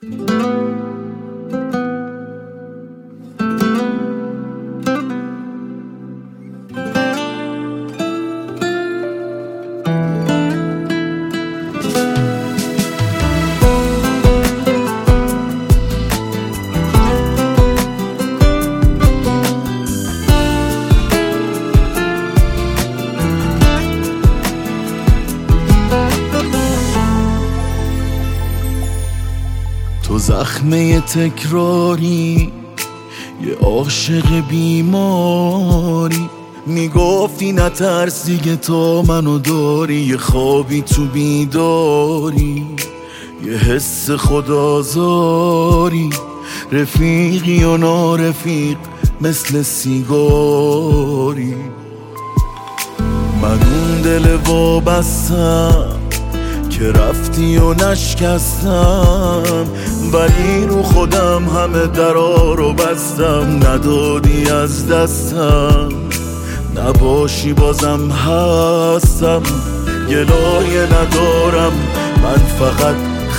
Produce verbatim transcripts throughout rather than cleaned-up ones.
تو زخمه تکراری، یه عاشق بیماری، میگفتی نترس دیگه تا منو داری، یه خوابی تو بیداری، یه حس خودآزاری، رفیقی و نارفیق مثل سیگاری. من اون دل وابستم که رفتی و نشکستم، ولی رو خودم همه درا رو بستم، ندادی از دستم، نباشی بازم هستم، گلایه ندارم، من فقط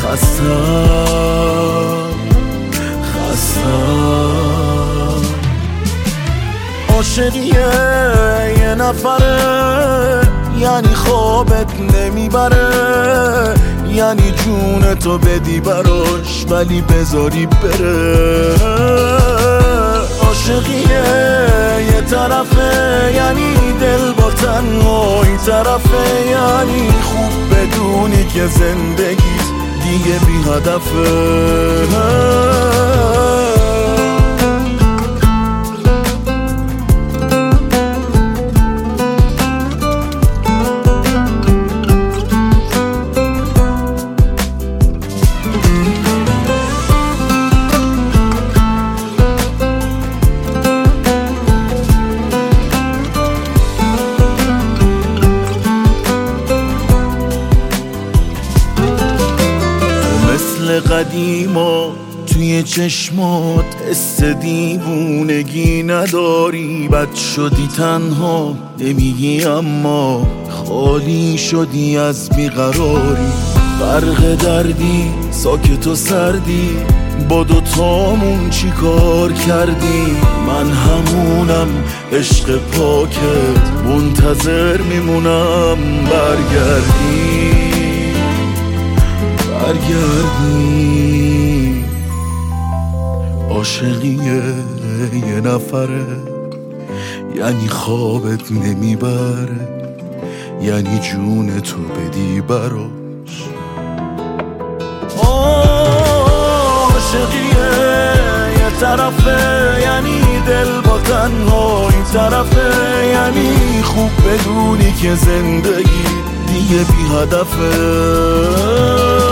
خستم خستم. عاشقیه یه نفره، یعنی خوابت نمیبره، یعنی جون تو بدی براش ولی بذاری بره. عاشقیه یه طرفه، یعنی دل با تنهایی طرفه، یعنی خوب بدونی که زندگیت دیگه بی هدفه. مثل قدیما توی چشمات حس دیوونگی نداری، بد شدی تنها نمیگی اما خالی شدی از بیقراری. غرق دردی ساکت و سردی، با دوتامون چی کار کردی؟ من همونم عشق پاکت، منتظر میمونم برگردی برگردی. عاشقیه یه نفره، یعنی خوابت نمیبره، یعنی جون تو بدی براش. عاشقیه یه طرفه، یعنی دل با تنهایی طرفه، یعنی خوب بدونی که زندگی دیگه بی هدفه.